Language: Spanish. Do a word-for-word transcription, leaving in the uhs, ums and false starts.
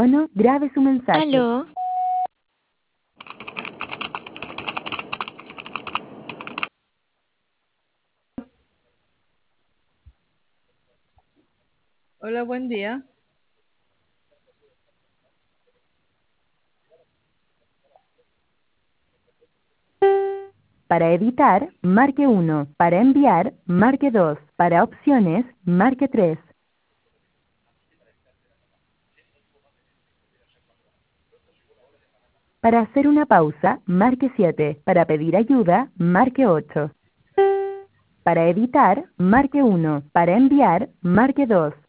tono, grabe su mensaje. Aló. Hola, buen día. Para editar, marque uno. Para enviar, marque dos. Para opciones, marque tres. Para hacer una pausa, marque siete. Para pedir ayuda, marque ocho. Para editar, marque uno. Para enviar, marque dos.